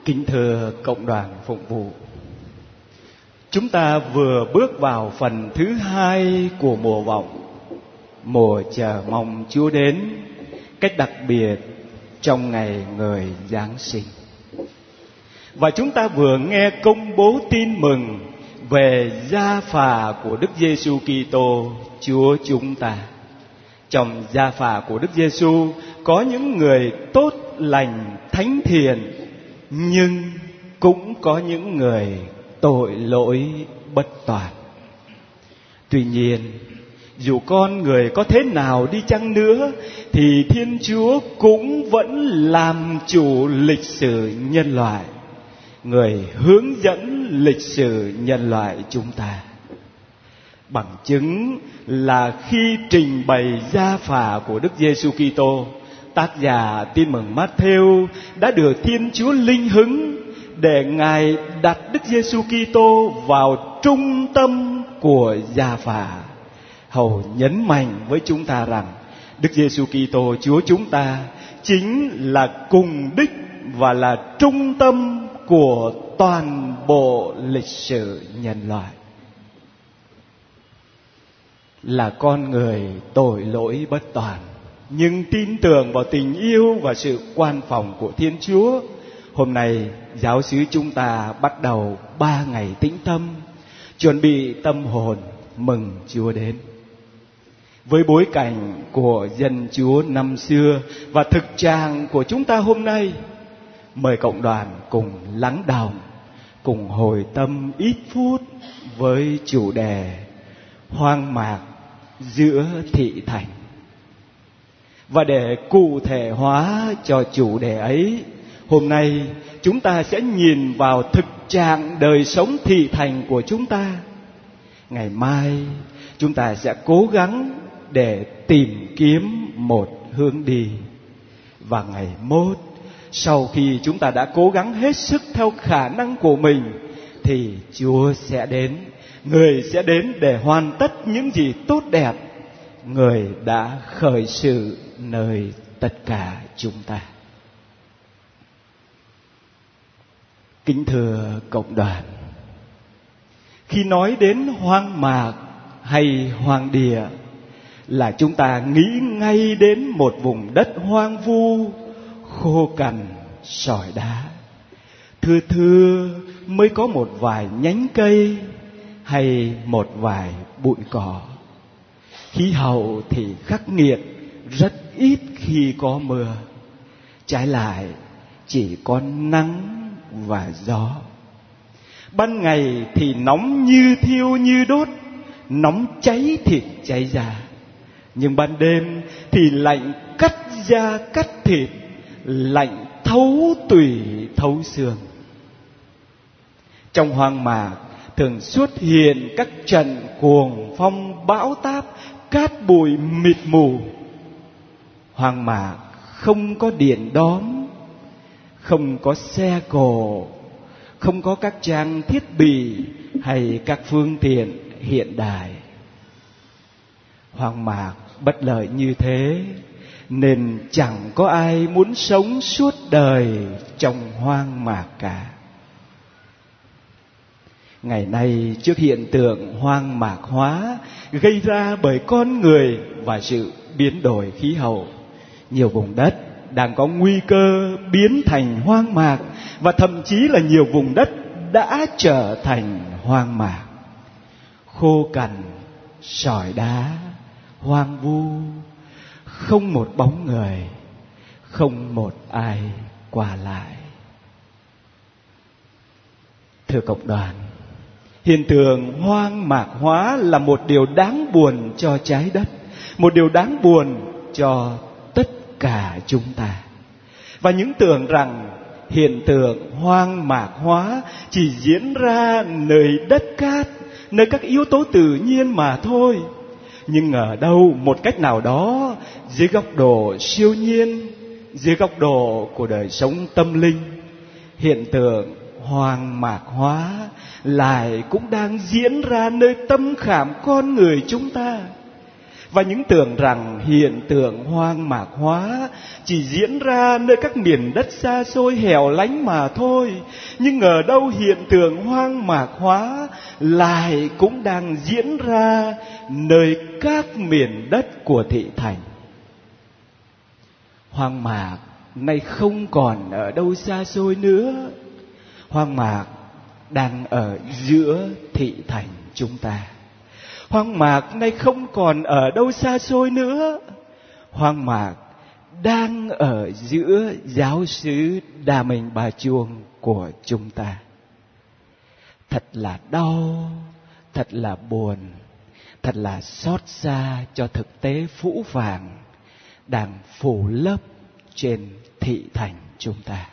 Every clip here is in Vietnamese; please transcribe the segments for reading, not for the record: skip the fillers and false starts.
Kính thưa cộng đoàn phụng vụ, chúng ta vừa bước vào phần thứ hai của mùa vọng, mùa chờ mong Chúa đến cách đặc biệt trong ngày Người Giáng sinh. Và chúng ta vừa nghe công bố tin mừng về gia phả của Đức Giêsu Kitô Chúa chúng ta. Trong gia phả của Đức Giêsu có những người tốt lành thánh thiện, nhưng cũng có những người tội lỗi bất toàn. Tuy nhiên, dù con người có thế nào đi chăng nữa, thì Thiên Chúa cũng vẫn làm chủ lịch sử nhân loại, người hướng dẫn lịch sử nhân loại chúng ta. Bằng chứng là khi trình bày gia phả của Đức Giêsu Kitô, tác giả Tin mừng Mát-thêu đã được Thiên Chúa linh hứng để Ngài đặt Đức Giêsu Kitô vào trung tâm của gia phả, hầu nhấn mạnh với chúng ta rằng Đức Giêsu Kitô Chúa chúng ta chính là cùng đích và là trung tâm của toàn bộ lịch sử nhân loại. Là con người tội lỗi bất toàn, nhưng tin tưởng vào tình yêu và sự quan phòng của Thiên Chúa, hôm nay giáo xứ chúng ta bắt đầu 3 ngày tĩnh tâm, chuẩn bị tâm hồn mừng Chúa đến. Với bối cảnh của dân Chúa năm xưa và thực trạng của chúng ta hôm nay, mời cộng đoàn cùng lắng đọng, cùng hồi tâm ít phút với chủ đề hoang mạc giữa thị thành. Và để cụ thể hóa cho chủ đề ấy, hôm nay chúng ta sẽ nhìn vào thực trạng đời sống thị thành của chúng ta. Ngày mai chúng ta sẽ cố gắng để tìm kiếm một hướng đi. Và ngày mốt, sau khi chúng ta đã cố gắng hết sức theo khả năng của mình, thì Chúa sẽ đến. Người sẽ đến để hoàn tất những gì tốt đẹp Người đã khởi sự nơi tất cả chúng ta. Kính thưa cộng đoàn, khi nói đến hoang mạc hay hoang địa là chúng ta nghĩ ngay đến một vùng đất hoang vu, khô cằn, sỏi đá. Thưa thưa mới có một vài nhánh cây hay một vài bụi cỏ. Khí hậu thì khắc nghiệt, rất ít khi có mưa. Trái lại chỉ có nắng và gió. Ban ngày thì nóng như thiêu như đốt, nóng cháy thịt cháy da. Nhưng ban đêm thì lạnh cắt da cắt thịt, lạnh thấu tủy thấu xương. Trong hoang mạc thường xuất hiện các trận cuồng phong bão táp, cát bụi mịt mù. Hoang mạc không có điện đóm, không có xe cộ, không có các trang thiết bị hay các phương tiện hiện đại. Hoang mạc bất lợi như thế, nên chẳng có ai muốn sống suốt đời trong hoang mạc cả. Ngày nay, trước hiện tượng hoang mạc hóa gây ra bởi con người và sự biến đổi khí hậu, nhiều vùng đất đang có nguy cơ biến thành hoang mạc, và thậm chí là nhiều vùng đất đã trở thành hoang mạc. Khô cằn, sỏi đá, hoang vu, không một bóng người, không một ai qua lại. Thưa cộng đoàn, hiện tượng hoang mạc hóa là một điều đáng buồn cho trái đất, một điều đáng buồn cho tất cả chúng ta. Và những tưởng rằng hiện tượng hoang mạc hóa chỉ diễn ra nơi đất cát, nơi các yếu tố tự nhiên mà thôi. Nhưng ở đâu một cách nào đó, dưới góc độ siêu nhiên, dưới góc độ của đời sống tâm linh, hiện tượng hoang mạc hóa lại cũng đang diễn ra nơi tâm khảm con người chúng ta. và những tưởng rằng hiện tượng hoang mạc hóa chỉ diễn ra nơi các miền đất xa xôi hẻo lánh mà thôi. Nhưng ngờ đâu hiện tượng hoang mạc hóa lại cũng đang diễn ra nơi các miền đất của thị thành. Hoang mạc nay không còn ở đâu xa xôi nữa. Hoang mạc đang ở giữa thị thành chúng ta. Hoang mạc nay không còn ở đâu xa xôi nữa. Hoang mạc đang ở giữa giáo xứ Đa Minh Ba Chuông của chúng ta. Thật là đau, thật là buồn, thật là xót xa cho thực tế phũ phàng đang phủ lấp trên thị thành chúng ta.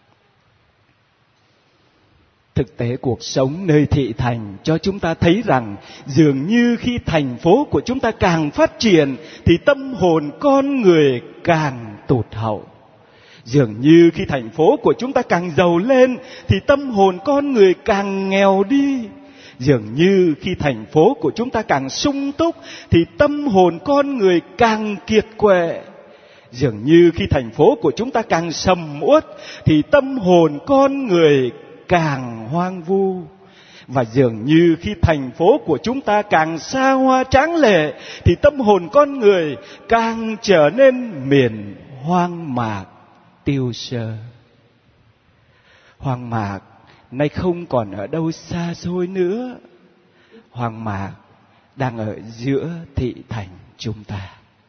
Thực tế cuộc sống nơi thị thành cho chúng ta thấy rằng dường như khi thành phố của chúng ta càng phát triển thì tâm hồn con người càng tụt hậu. Dường như khi thành phố của chúng ta càng giàu lên thì tâm hồn con người càng nghèo đi. Dường như khi thành phố của chúng ta càng sung túc thì tâm hồn con người càng kiệt quệ. Dường như khi thành phố của chúng ta càng sầm uất thì tâm hồn con người càng hoang vu. Và dường như khi thành phố của chúng ta càng xa hoa tráng lệ thì tâm hồn con người càng trở nên miền hoang mạc tiêu sơ. Hoang mạc nay không còn ở đâu xa xôi nữa. Hoang mạc đang ở giữa thị thành chúng ta.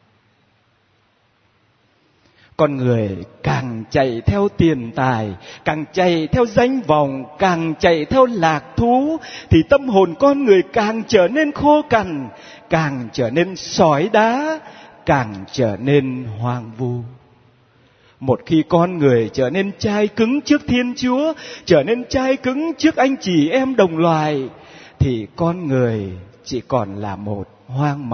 Con người càng chạy theo tiền tài, càng chạy theo danh vọng, càng chạy theo lạc thú thì tâm hồn con người càng trở nên khô cằn, càng trở nên sỏi đá, càng trở nên hoang vu. Một khi con người trở nên chai cứng trước Thiên Chúa, trở nên chai cứng trước anh chị em đồng loài, thì con người chỉ còn là một hoang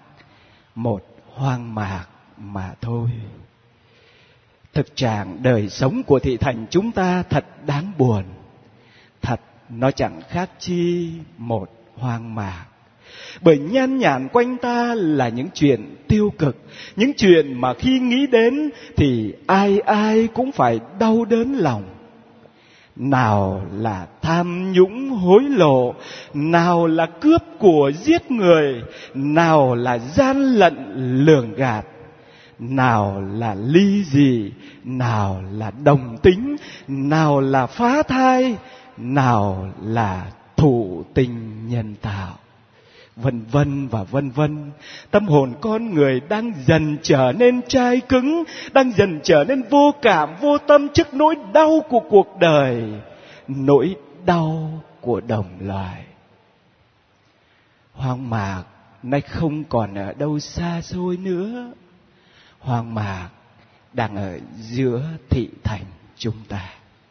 mạc mà thôi. Thực trạng đời sống của thị thành chúng ta thật đáng buồn. Thật nó chẳng khác chi một hoang mạc. Bởi nhan nhản quanh ta là những chuyện tiêu cực, những chuyện mà khi nghĩ đến thì ai ai cũng phải đau đớn lòng. Nào là tham nhũng hối lộ, nào là cướp của giết người, nào là gian lận lường gạt, nào là ly dị, nào là đồng tính, nào là phá thai, nào là thụ tình nhân tạo, vân vân và vân vân. Tâm hồn con người đang dần trở nên chai cứng, đang dần trở nên vô cảm, vô tâm trước nỗi đau của cuộc đời, nỗi đau của đồng loài. Hoang mạc nay không còn ở đâu xa xôi nữa. Hoang mạc đang ở giữa thị thành chúng ta.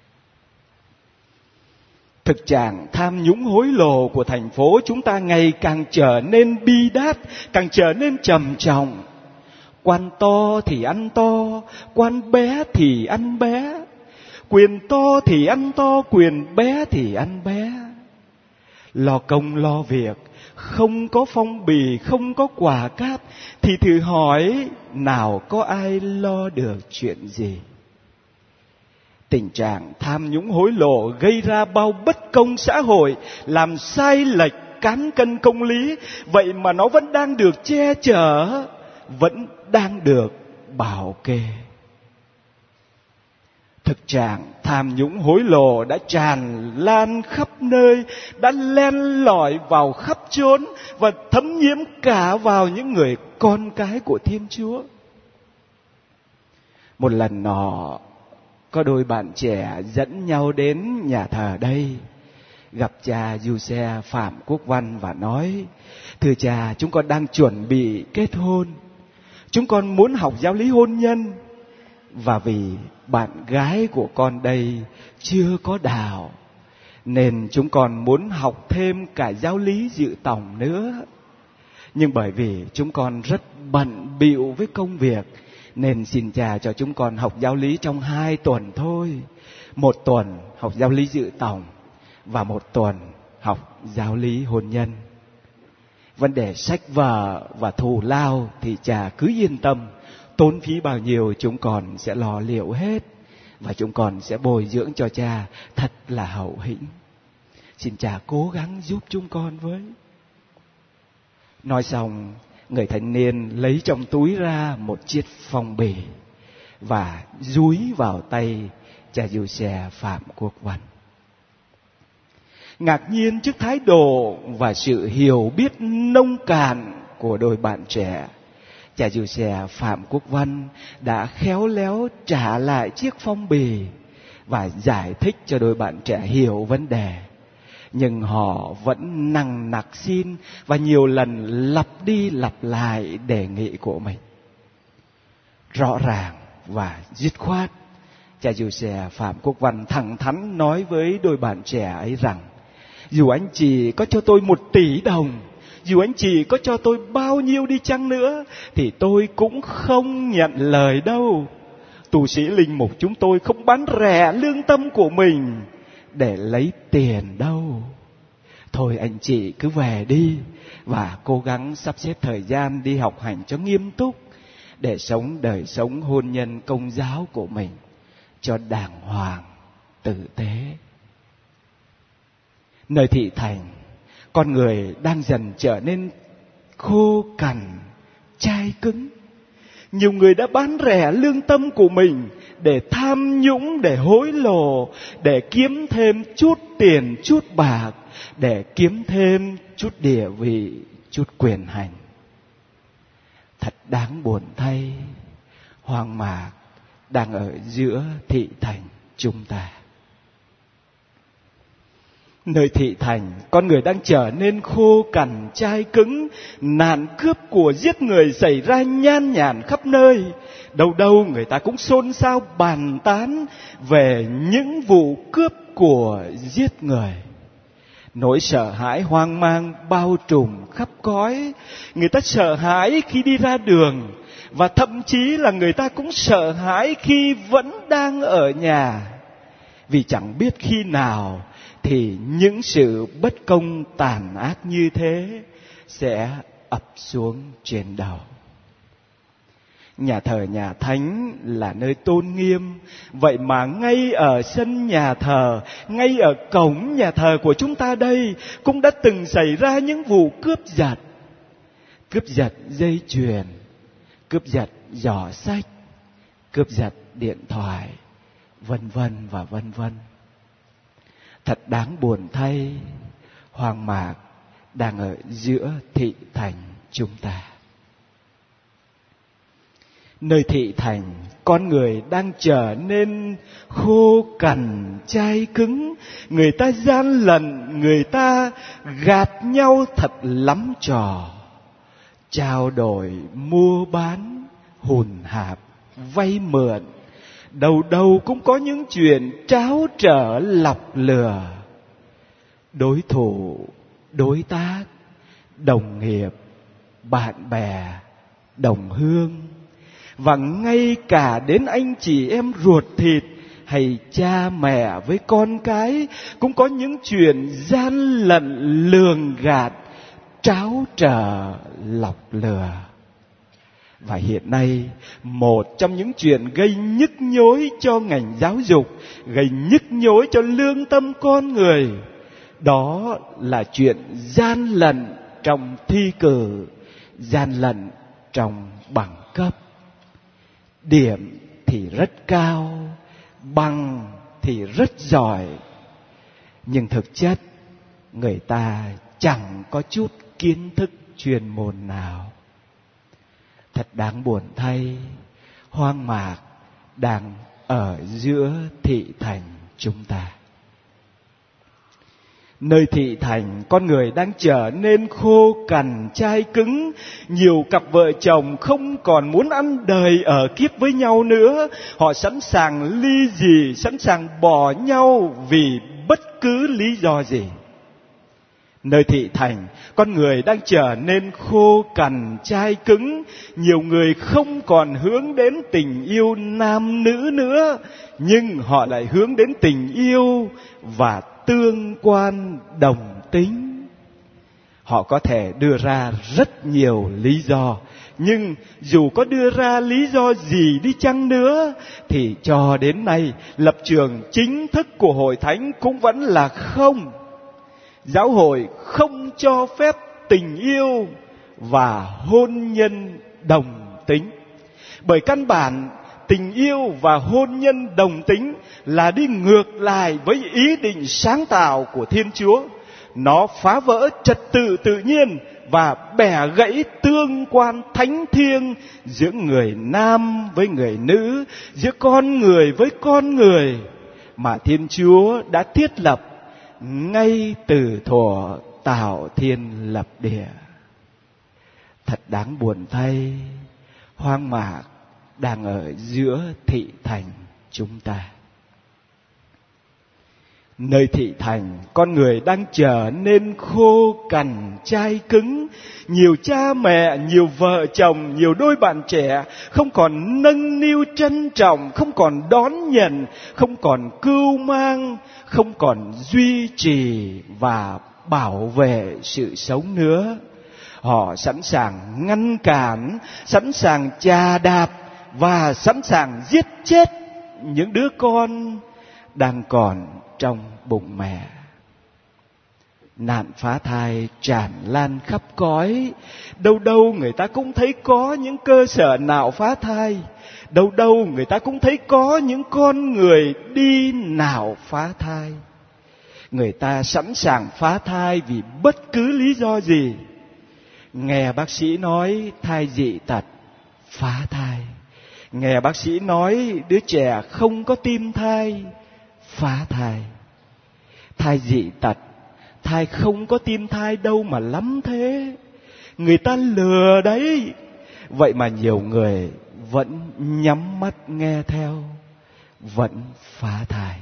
Thực trạng tham nhũng hối lộ của thành phố chúng ta ngày càng trở nên bi đát, càng trở nên trầm trọng. Quan to thì ăn to, quan bé thì ăn bé. Quyền to thì ăn to, quyền bé thì ăn bé. Lo công lo việc, không có phong bì, không có quà cáp, thì thử hỏi nào có ai lo được chuyện gì? Tình trạng tham nhũng hối lộ gây ra bao bất công xã hội, làm sai lệch cán cân công lý, vậy mà nó vẫn đang được che chở, vẫn đang được bảo kê. Thực trạng tham nhũng hối lộ đã tràn lan khắp nơi, đã len lỏi vào khắp chốn và thấm nhiễm cả vào những người con cái của Thiên Chúa. Một lần nọ, có đôi bạn trẻ dẫn nhau đến nhà thờ đây, gặp cha Du-xe Phạm Quốc Văn và nói: "Thưa cha, chúng con đang chuẩn bị kết hôn. Chúng con muốn học giáo lý hôn nhân. Và vì bạn gái của con đây chưa có đạo, nên chúng con muốn học thêm cả giáo lý dự tòng nữa. Nhưng bởi vì chúng con rất bận bịu với công việc, nên xin cha cho chúng con học giáo lý trong 2 tuần thôi. 1 tuần học giáo lý dự tòng và 1 tuần học giáo lý hôn nhân." Vấn đề sách vở và thù lao thì cha cứ yên tâm, tốn phí bao nhiêu chúng con sẽ lo liệu hết, và chúng con sẽ bồi dưỡng cho cha thật là hậu hĩnh. Xin cha cố gắng giúp chúng con với. Nói xong, người thanh niên lấy trong túi ra một chiếc phong bì và dúi vào tay cha Giuse Phạm Quốc Văn. Ngạc nhiên trước thái độ và sự hiểu biết nông cạn của đôi bạn trẻ, cha Giuse Phạm Quốc Văn đã khéo léo trả lại chiếc phong bì và giải thích cho đôi bạn trẻ hiểu vấn đề. Nhưng họ vẫn nằng nặc xin và nhiều lần lặp đi lặp lại đề nghị của mình. Rõ ràng và dứt khoát, cha Giuse Phạm Quốc Văn thẳng thắn nói với đôi bạn trẻ ấy rằng: dù anh chị có cho tôi 1 tỷ đồng, dù anh chị có cho tôi bao nhiêu đi chăng nữa, thì tôi cũng không nhận lời đâu. Tu sĩ linh mục chúng tôi không bán rẻ lương tâm của mình để lấy tiền đâu. Thôi anh chị cứ về đi và cố gắng sắp xếp thời gian đi học hành cho nghiêm túc, để sống đời sống hôn nhân công giáo của mình cho đàng hoàng, tử tế. Nơi thị thành, con người đang dần trở nên khô cằn, chai cứng. Nhiều người đã bán rẻ lương tâm của mình để tham nhũng, để hối lộ, để kiếm thêm chút tiền, chút bạc, để kiếm thêm chút địa vị, chút quyền hành. Thật đáng buồn thay, hoang mạc đang ở giữa thị thành chúng ta. Nơi thị thành, con người đang trở nên khô cằn, chai cứng. Nạn cướp của giết người xảy ra nhan nhản khắp nơi. Đâu đâu người ta cũng xôn xao bàn tán về những vụ cướp của giết người. Nỗi sợ hãi hoang mang bao trùm khắp cõi. Người ta sợ hãi khi đi ra đường, và thậm chí là người ta cũng sợ hãi khi vẫn đang ở nhà, vì chẳng biết khi nào thì những sự bất công tàn ác như thế sẽ ập xuống trên đầu. Nhà thờ nhà thánh là nơi tôn nghiêm, vậy mà ngay ở sân nhà thờ, ngay ở cổng nhà thờ của chúng ta đây cũng đã từng xảy ra những vụ cướp giật. Cướp giật dây chuyền, cướp giật giỏ sách, cướp giật điện thoại, vân vân và vân vân. Thật đáng buồn thay, hoang mạc đang ở giữa thị thành chúng ta. Nơi thị thành, con người đang trở nên khô cằn, chai cứng. Người ta gian lận, người ta gạt nhau thật lắm trò. Trao đổi, mua bán, hùn hạp, vay mượn. Đâu đâu cũng có những chuyện tráo trở lọc lừa. Đối thủ, đối tác, đồng nghiệp, bạn bè, đồng hương, và ngay cả đến anh chị em ruột thịt hay cha mẹ với con cái cũng có những chuyện gian lận lường gạt, tráo trở lọc lừa. Và hiện nay, một trong những chuyện gây nhức nhối cho ngành giáo dục, gây nhức nhối cho lương tâm con người, đó là chuyện gian lận trong thi cử, gian lận trong bằng cấp. Điểm thì rất cao, bằng thì rất giỏi, nhưng thực chất người ta chẳng có chút kiến thức chuyên môn nào. Thật đáng buồn thay, hoang mạc đang ở giữa thị thành chúng ta. Nơi thị thành, con người đang trở nên khô cằn, chai cứng. Nhiều cặp vợ chồng không còn muốn ăn đời ở kiếp với nhau nữa. Họ sẵn sàng ly dị, sẵn sàng bỏ nhau vì bất cứ lý do gì. Nơi thị thành, con người đang trở nên khô cằn, chai cứng. Nhiều người không còn hướng đến tình yêu nam nữ nữa, nhưng họ lại hướng đến tình yêu và tương quan đồng tính. Họ có thể đưa ra rất nhiều lý do, nhưng dù có đưa ra lý do gì đi chăng nữa thì cho đến nay lập trường chính thức của Hội Thánh cũng vẫn là không. Giáo hội không cho phép tình yêu và hôn nhân đồng tính. Bởi căn bản, tình yêu và hôn nhân đồng tính là đi ngược lại với ý định sáng tạo của Thiên Chúa. Nó phá vỡ trật tự tự nhiên và bẻ gãy tương quan thánh thiêng giữa người nam với người nữ, giữa con người với con người mà Thiên Chúa đã thiết lập ngay từ thuở tạo thiên lập địa. Thật đáng buồn thay, hoang mạc đang ở giữa thị thành chúng ta. Nơi thị thành, con người đang trở nên khô cằn chai cứng. Nhiều cha mẹ, nhiều vợ chồng, nhiều đôi bạn trẻ không còn nâng niu trân trọng, không còn đón nhận, không còn cưu mang, không còn duy trì và bảo vệ sự sống nữa. Họ sẵn sàng ngăn cản, sẵn sàng chà đạp và sẵn sàng giết chết những đứa con đang còn trong bụng mẹ. Nạn phá thai tràn lan khắp cõi. Đâu đâu người ta cũng thấy có những cơ sở nạo phá thai. Đâu đâu người ta cũng thấy có những con người đi nạo phá thai. Người ta sẵn sàng phá thai vì bất cứ lý do gì. Nghe bác sĩ nói thai dị tật, phá thai. Nghe bác sĩ nói đứa trẻ không có tim thai, phá thai. Thai dị tật, thai không có tim thai đâu mà lắm thế. Người ta lừa đấy. Vậy mà nhiều người vẫn nhắm mắt nghe theo, vẫn phá thai.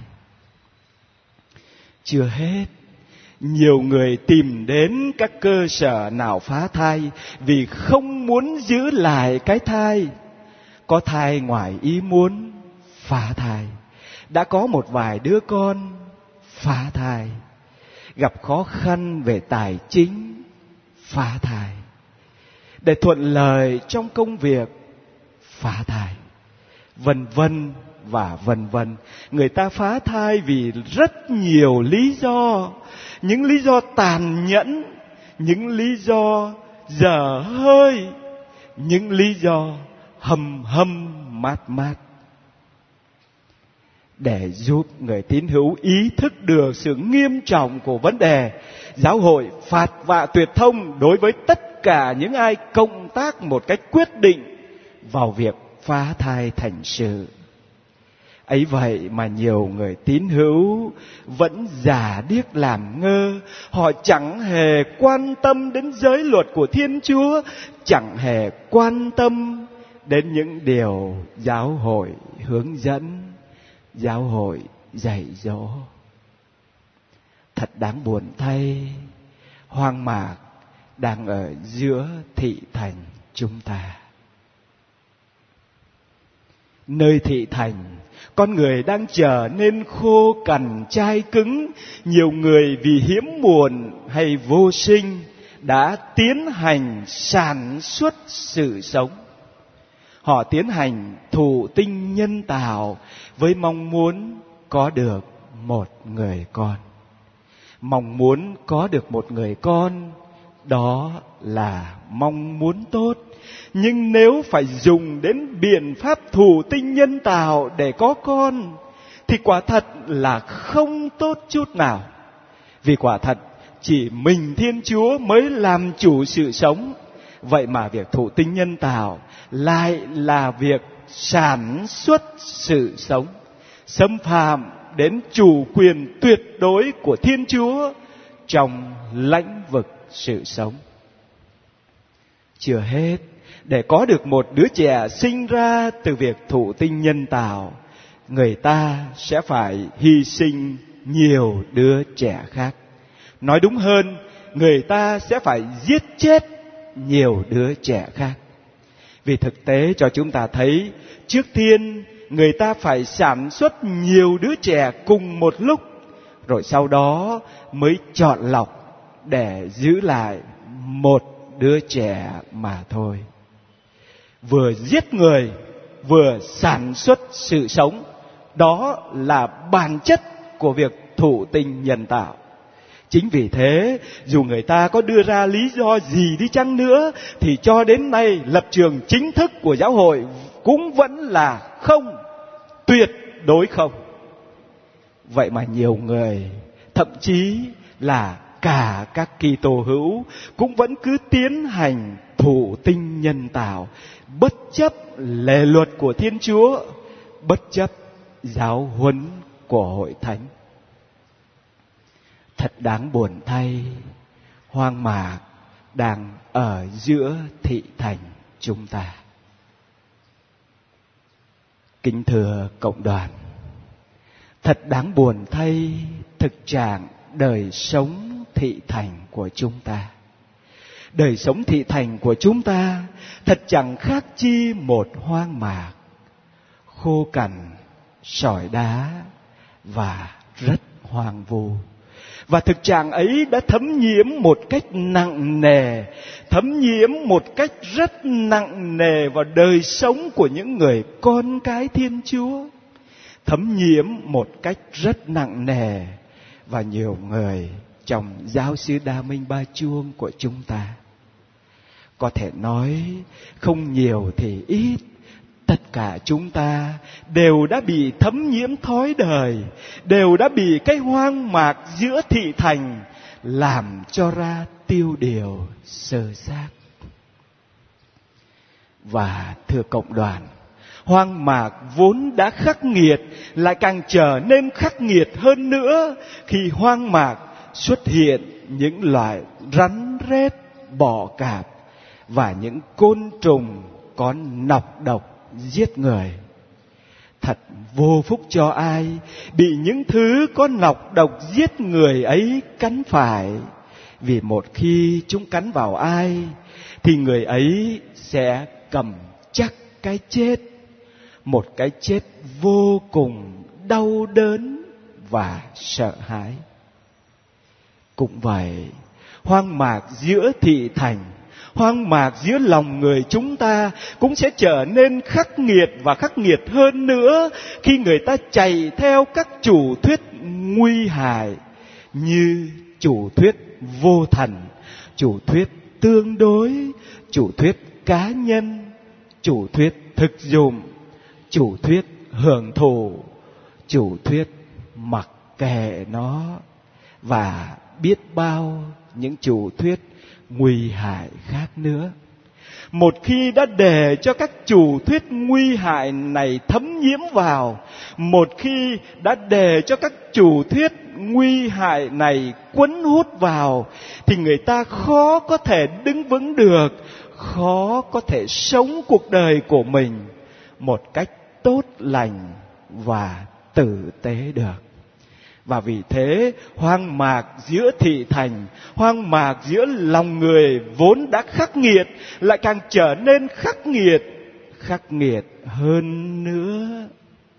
Chưa hết, nhiều người tìm đến các cơ sở nào phá thai vì không muốn giữ lại cái thai. Có thai ngoài ý muốn, phá thai. Đã có một vài đứa con, phá thai. Gặp khó khăn về tài chính, phá thai. Để thuận lợi trong công việc, phá thai. Vân vân và vân vân. Người ta phá thai vì rất nhiều lý do. Những lý do tàn nhẫn, những lý do dở hơi, những lý do hầm hầm mát mát. Để giúp người tín hữu ý thức được sự nghiêm trọng của vấn đề, giáo hội phạt vạ tuyệt thông đối với tất cả những ai cộng tác một cách quyết định vào việc phá thai thành sự. Ấy vậy mà nhiều người tín hữu vẫn giả điếc làm ngơ. Họ chẳng hề quan tâm đến giới luật của Thiên Chúa, chẳng hề quan tâm đến những điều giáo hội hướng dẫn, giáo hội dạy dỗ. Thật đáng buồn thay, hoang mạc đang ở giữa thị thành chúng ta. Nơi thị thành, con người đang trở nên khô cằn chai cứng. Nhiều người vì hiếm muộn hay vô sinh đã tiến hành sản xuất sự sống. Họ tiến hành thụ tinh nhân tạo với mong muốn có được một người con. Mong muốn có được một người con, đó là mong muốn tốt. Nhưng nếu phải dùng đến biện pháp thụ tinh nhân tạo để có con, thì quả thật là không tốt chút nào. Vì quả thật chỉ mình Thiên Chúa mới làm chủ sự sống. Vậy mà việc thụ tinh nhân tạo lại là việc sản xuất sự sống, xâm phạm đến chủ quyền tuyệt đối của Thiên Chúa trong lĩnh vực sự sống. Chưa hết, để có được một đứa trẻ sinh ra từ việc thụ tinh nhân tạo, người ta sẽ phải hy sinh nhiều đứa trẻ khác. Nói đúng hơn, người ta sẽ phải giết chết nhiều đứa trẻ khác. Vì thực tế cho chúng ta thấy, trước tiên người ta phải sản xuất nhiều đứa trẻ cùng một lúc, rồi sau đó mới chọn lọc để giữ lại một đứa trẻ mà thôi. Vừa giết người, vừa sản xuất sự sống. Đó là bản chất của việc thụ tinh nhân tạo. Chính vì thế, dù người ta có đưa ra lý do gì đi chăng nữa, thì cho đến nay lập trường chính thức của giáo hội cũng vẫn là không, tuyệt đối không. Vậy mà nhiều người, thậm chí là cả các Kitô hữu, cũng vẫn cứ tiến hành thụ tinh nhân tạo, bất chấp lề luật của Thiên Chúa, bất chấp giáo huấn của Hội Thánh. Thật đáng buồn thay, hoang mạc đang ở giữa thị thành chúng ta. Kính thưa cộng đoàn, thật đáng buồn thay thực trạng đời sống thị thành của chúng ta. Đời sống thị thành của chúng ta thật chẳng khác chi một hoang mạc, khô cằn, sỏi đá và rất hoang vu. Và thực trạng ấy đã thấm nhiễm một cách nặng nề, thấm nhiễm một cách rất nặng nề vào đời sống của những người con cái Thiên Chúa. Thấm nhiễm một cách rất nặng nề và nhiều người trong giáo xứ Đa Minh Ba Chuông của chúng ta. Có thể nói không nhiều thì ít, tất cả chúng ta đều đã bị thấm nhiễm thói đời, đều đã bị cái hoang mạc giữa thị thành làm cho ra tiêu điều sơ xác. Và thưa cộng đoàn, hoang mạc vốn đã khắc nghiệt lại càng trở nên khắc nghiệt hơn nữa khi hoang mạc xuất hiện những loại rắn rết, bọ cạp và những côn trùng có nọc độc giết người. Thật vô phúc cho ai bị những thứ có nọc độc giết người ấy cắn phải, vì một khi chúng cắn vào ai thì người ấy sẽ cầm chắc cái chết, một cái chết vô cùng đau đớn và sợ hãi. Cũng vậy, hoang mạc giữa thị thành, hoang mạc giữa lòng người chúng ta cũng sẽ trở nên khắc nghiệt và khắc nghiệt hơn nữa khi người ta chạy theo các chủ thuyết nguy hại như chủ thuyết vô thần, chủ thuyết tương đối, chủ thuyết cá nhân, chủ thuyết thực dụng, chủ thuyết hưởng thụ, chủ thuyết mặc kệ nó, và biết bao những chủ thuyết nguy hại khác nữa. Một khi đã để cho các chủ thuyết nguy hại này thấm nhiễm vào, một khi đã để cho các chủ thuyết nguy hại này quấn hút vào, thì người ta khó có thể đứng vững được, khó có thể sống cuộc đời của mình một cách tốt lành và tử tế được. Và vì thế, hoang mạc giữa thị thành, hoang mạc giữa lòng người vốn đã khắc nghiệt lại càng trở nên khắc nghiệt hơn nữa.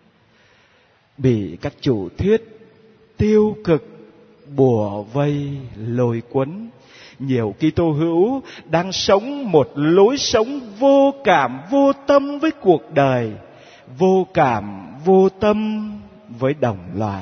Bị các chủ thuyết tiêu cực bủa vây lôi cuốn, nhiều Kitô hữu đang sống một lối sống vô cảm vô tâm với cuộc đời, vô cảm vô tâm với đồng loại.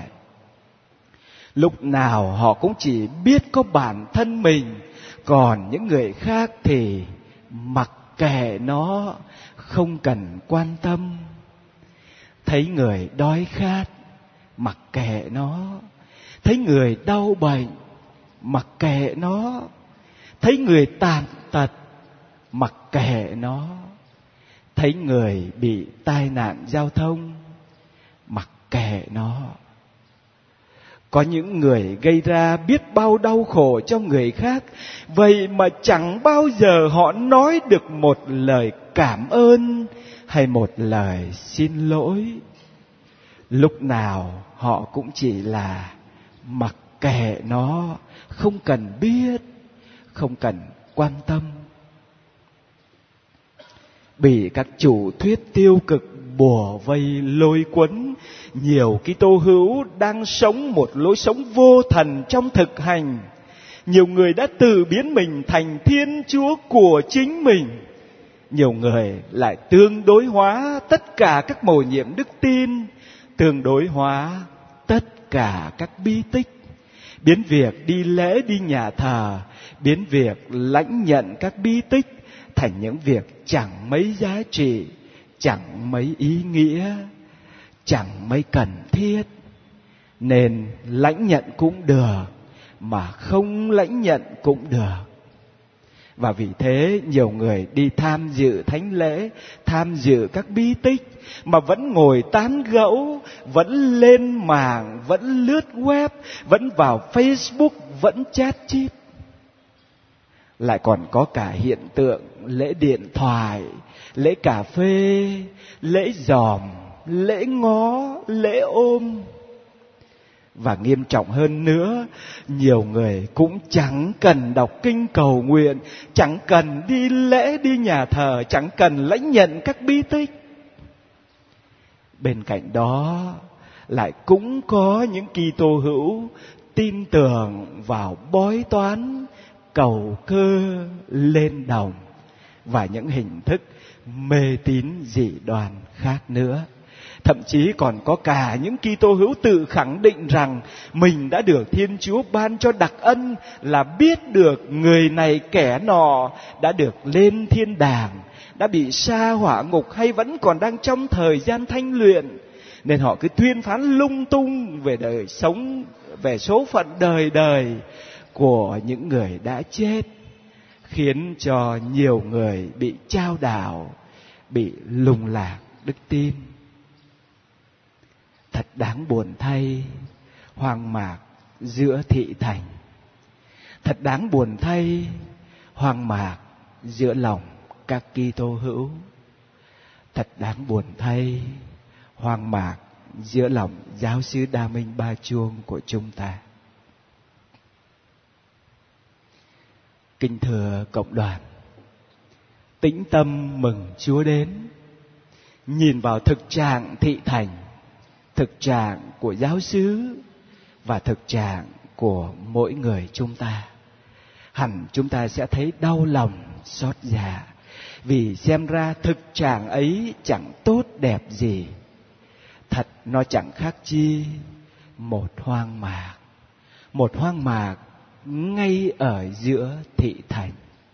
Lúc nào họ cũng chỉ biết có bản thân mình, còn những người khác thì mặc kệ nó, không cần quan tâm. Thấy người đói khát, mặc kệ nó. Thấy người đau bệnh, mặc kệ nó. Thấy người tàn tật, mặc kệ nó. Thấy người bị tai nạn giao thông, mặc kệ nó. Có những người gây ra biết bao đau khổ cho người khác, vậy mà chẳng bao giờ họ nói được một lời cảm ơn hay một lời xin lỗi. Lúc nào họ cũng chỉ là mặc kệ nó, không cần biết, không cần quan tâm. Bị các chủ thuyết tiêu cực bủa vây lôi cuốn, nhiều Kitô hữu đang sống một lối sống vô thần trong thực hành. Nhiều người đã tự biến mình thành Thiên Chúa của chính mình. Nhiều người lại tương đối hóa tất cả các mầu nhiệm đức tin, tương đối hóa tất cả các bí tích, biến việc đi lễ đi nhà thờ, biến việc lãnh nhận các bí tích thành những việc chẳng mấy giá trị, chẳng mấy ý nghĩa, chẳng mấy cần thiết. Nên lãnh nhận cũng được, mà không lãnh nhận cũng được. Và vì thế nhiều người đi tham dự thánh lễ, tham dự các bí tích mà vẫn ngồi tán gẫu, vẫn lên mạng, vẫn lướt web, vẫn vào Facebook, vẫn chat chít. Lại còn có cả hiện tượng lễ điện thoại, lễ cà phê, lễ dòm, lễ ngó, lễ ôm. Và nghiêm trọng hơn nữa, nhiều người cũng chẳng cần đọc kinh cầu nguyện, chẳng cần đi lễ đi nhà thờ, chẳng cần lãnh nhận các bí tích. Bên cạnh đó lại cũng có những Kitô hữu tin tưởng vào bói toán, cầu cơ, lên đồng và những hình thức mê tín dị đoan khác nữa. Thậm chí còn có cả những Kitô hữu tự khẳng định rằng mình đã được Thiên Chúa ban cho đặc ân là biết được người này kẻ nọ đã được lên thiên đàng, đã bị sa hỏa ngục hay vẫn còn đang trong thời gian thanh luyện. Nên họ cứ tuyên phán lung tung về đời sống, về số phận đời đời của những người đã chết, khiến cho nhiều người bị chao đảo, bị lung lạc đức tin. Thật đáng buồn thay, hoang mạc giữa thị thành. Thật đáng buồn thay, hoang mạc giữa lòng các Kitô hữu. Thật đáng buồn thay, hoang mạc giữa lòng giáo xứ Đa Minh Ba Chuông của chúng ta. Kính thưa cộng đoàn, tĩnh tâm mừng Chúa đến. Nhìn vào thực trạng thị thành, thực trạng của giáo xứ và thực trạng của mỗi người chúng ta, hẳn chúng ta sẽ thấy đau lòng, xót dạ, vì xem ra thực trạng ấy chẳng tốt đẹp gì. Thật nó chẳng khác chi một hoang mạc ngay ở giữa thị thành.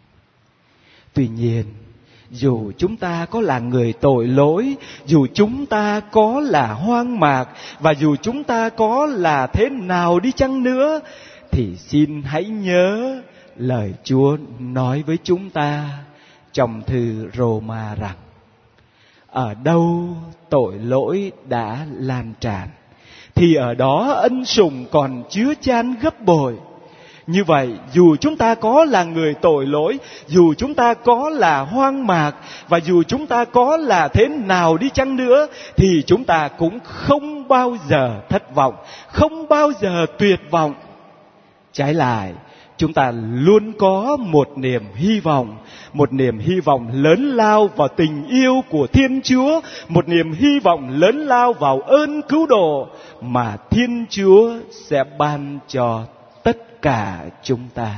Tuy nhiên, dù chúng ta có là người tội lỗi, dù chúng ta có là hoang mạc, và dù chúng ta có là thế nào đi chăng nữa, thì xin hãy nhớ lời Chúa nói với chúng ta trong thư Roma rằng: ở đâu tội lỗi đã lan tràn, thì ở đó ân sủng còn chứa chan gấp bội. Như vậy, dù chúng ta có là người tội lỗi, dù chúng ta có là hoang mạc, và dù chúng ta có là thế nào đi chăng nữa, thì chúng ta cũng không bao giờ thất vọng, không bao giờ tuyệt vọng. Trái lại, chúng ta luôn có một niềm hy vọng lớn lao vào tình yêu của Thiên Chúa, một niềm hy vọng lớn lao vào ơn cứu độ mà Thiên Chúa sẽ ban cho tất cả chúng ta.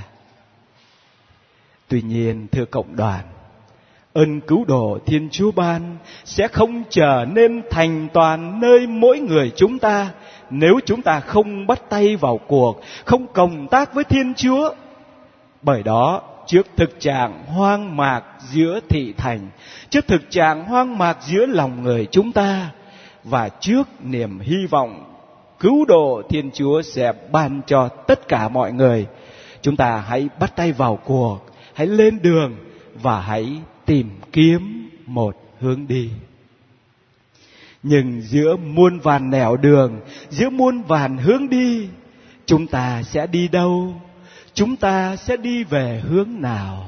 Tuy nhiên, thưa cộng đoàn, ơn cứu độ Thiên Chúa ban sẽ không trở nên thành toàn nơi mỗi người chúng ta nếu chúng ta không bắt tay vào cuộc, không cộng tác với Thiên Chúa. Bởi đó, trước thực trạng hoang mạc giữa thị thành, trước thực trạng hoang mạc giữa lòng người chúng ta, và trước niềm hy vọng cứu độ Thiên Chúa sẽ ban cho tất cả mọi người, chúng ta hãy bắt tay vào cuộc, hãy lên đường và hãy tìm kiếm một hướng đi. Nhưng giữa muôn vàn nẻo đường, giữa muôn vàn hướng đi, chúng ta sẽ đi đâu? Chúng ta sẽ đi về hướng nào?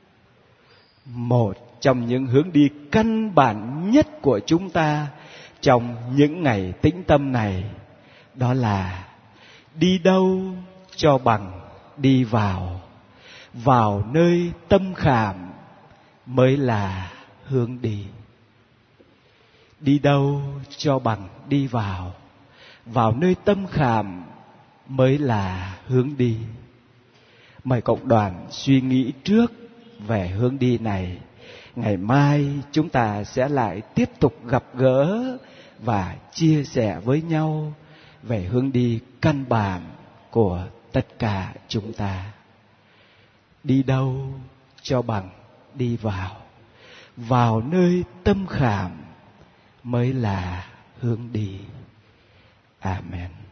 Một trong những hướng đi căn bản nhất của chúng ta trong những ngày tĩnh tâm này, đó là đi đâu cho bằng đi vào nơi tâm khảm mới là hướng đi. Đi đâu cho bằng đi vào nơi tâm khảm mới là hướng đi. Mời cộng đoàn suy nghĩ trước về hướng đi này. Ngày mai chúng ta sẽ lại tiếp tục gặp gỡ và chia sẻ với nhau về hướng đi căn bản của tất cả chúng ta. Đi đâu cho bằng đi vào nơi tâm khảm mới là hướng đi. Amen.